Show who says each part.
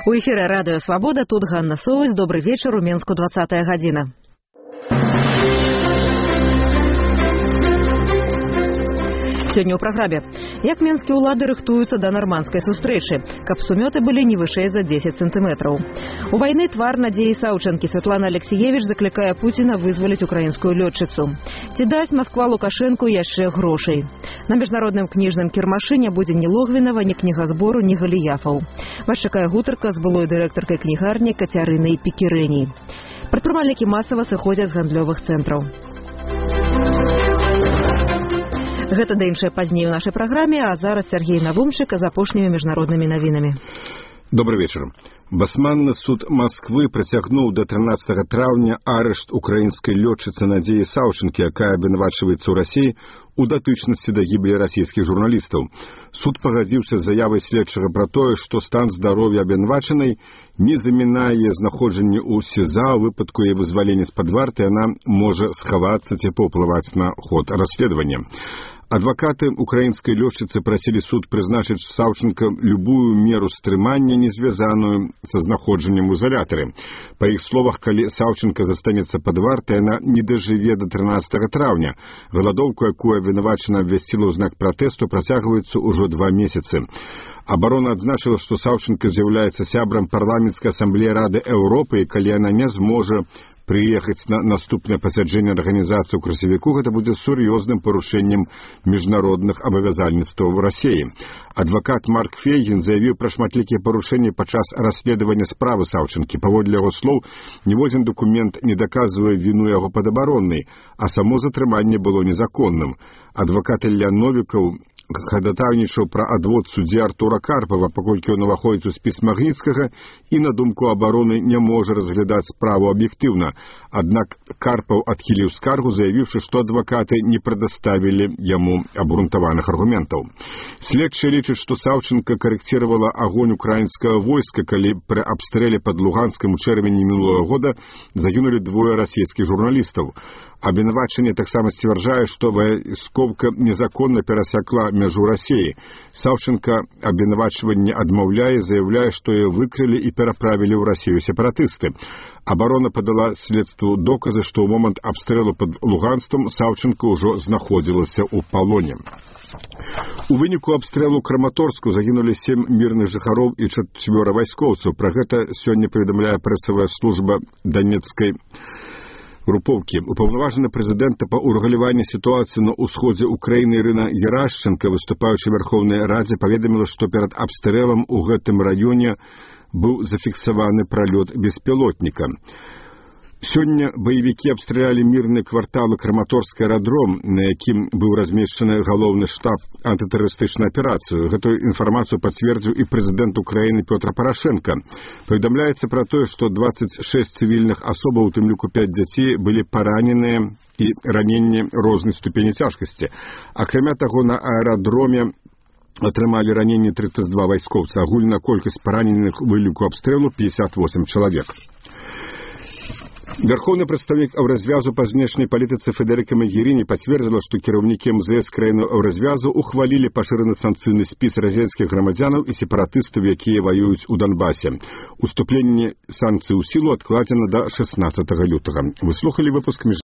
Speaker 1: У эфіры радыё Свабода, тут Ганна Соваць. Добры вечар, у Менску 20-я гадзіна. Сёння ў праграме. Як менскія ўлады рыхтуюцца да нармандскай сустрэчы, каб сумёты былі не вышэй за 10 сантыметраў. У вайны твар Надзеі Саўчанкі Святлана Алексіевіч заклікае Пуціна вызваліць украінскую лётчыцу. Ці дасць Масква Лукашэнку яшчэ грошай? На міжнародным кніжным кірмашы не будзе ні Логвінава, ні кнігазбору, ні Галіяфаў. Вас чакае гутарка з былой дырэктаркай кнігарні Кацярынай Пікірэній. Прадпрымальнікі масава сыходзяць з гандлёвых цэнтраў. Гэта да іншае пазней у нашай праграме, а зараз Сергей Навумчык з апошнімі міжнароднымі навінамі.
Speaker 2: Добрый вечер. Басманны суд Москвы працягнуў да 13 траўня арышт украінскай лётчыцы Надзеі Саўчанкі, якая абвінавачваецца ў Расіі у датычнасці да гібелі расійскіх журналістаў. Суд пагадзіўся з заявай следчага пра тое, што стан здароўя абвінавачанай не замінае яе знаходжанне ў СІЗА. У выпадку яе вызвалення з-пад варты яна можа схавацца ці паўплываць на ход расследавання. Адвакаты украінскай лётчыцы прасілі суд прызначыць Саўчанка любую меру стрымання, не звязаную са знаходжаннем у изалятары. Па іх словах, калі Саўчанка застанецца пад вартай, яна не дажыве да 13 траўня. Галадоўку, якую абвінавачана абвясціла ў знак пратэсту, працягваецца ўжо 2 месяцы. Абарона адзначыла, што Саўчанка з'яўляецца сябрам парламенцкай асамблеі Рады Еўропы, і калі яна не зможа прыехаць на наступнае пасяджэнне арганізацыі ў красавіку, гэта будзе сур'ёзным парушэннем міжнародных абавязальніцтваў Расіі. Адвакат Марк Фейгін заявіў пра шматлікія парушэнні падчас расследавання справы Саўчанкі. Паводле яго слоў, ніводзін дакумент не даказвае віну яго падабароннай, а само затрыманне было незаконным. Адвакат Ілля Новікаў хадатайнічаў пра адвод суддзі Артура Карпава, паколькі ён уваходзіць у спіс Магніцкага і, на думку абароны, не можа разглядаць справу аб'ектыўна. Аднак Карпаў адхіліў скаргу, заявіўшы, што адвакаты не прадаставілі яму абгрунтаваных аргументаў. Следчыя лічаць, што Саўчанка карэкціравала агонь украінскага войска, калі пры абстрэле пад Луганскам у чэрвені мінулага года загінулі 2 расійскіх журналістаў. Абвінавачанне таксама сцвярджае, што вайскоўка незаконна перасякла мяжу Расіі. Саўчанка абвінавачванне адмаўляе, заяўляе, што яе выкрылі і пераправілі ў Расію сепаратысты. Абарона падала следству доказы, што ў момант абстрэлу пад Луганствам Саўчанка ўжо знаходзілася ў палоне. У выніку абстрэлу Краматорску загінулі 7 мірных жыхароў і 4 вайскоўцаў. Пра гэта сёння паведамляе прэсавая служба Данецкай групоўкі. Упаўнаважаны прэзідэнта па ўрэгуляванні сітуацыі на ўсходзе Украіны Ірына Герашченка, выступаючы ў Верхоўнай Радзе, паведаміла, што перад абстрэлам у гэтым раёне быў зафіксаваны пралёт беспілотніка. Сёння баевікі абстралялі мірныя кварталы Краматорскі аэрадром, на якім быў размешчаны галоўны штаб антытэрарыстычнай аперацыі. Гэтую інфармацыю пацвердзіў і прэзідэнт Украіны Пётр Парашенка. Паведамляецца пра тое, што 26 цывільных асобаў, у тым ліку 5 дзяцей, былі параненыя і раненні рознай ступені цяжкасці. Акрамя таго, на аэрадроме атрымалі раненні 32 вайскоўца. Агульная колькасць параненых у выніку абстрэлу 58 чалавек. Верховны прадстаўнік Еўразвязу па знешняй палітыцы Федэрыка Магеріні пацвердзіла, што кіраўнікі МЗС краінаў Еўразвязу ухвалілі пашыраны санкцыйны спіс расійскіх грамадзянаў і сепаратыстаў, якія ваююць у Донбасе. Уступленне санкцый у сілу адкладзена да 16 лютага. Вы слухалі выпуск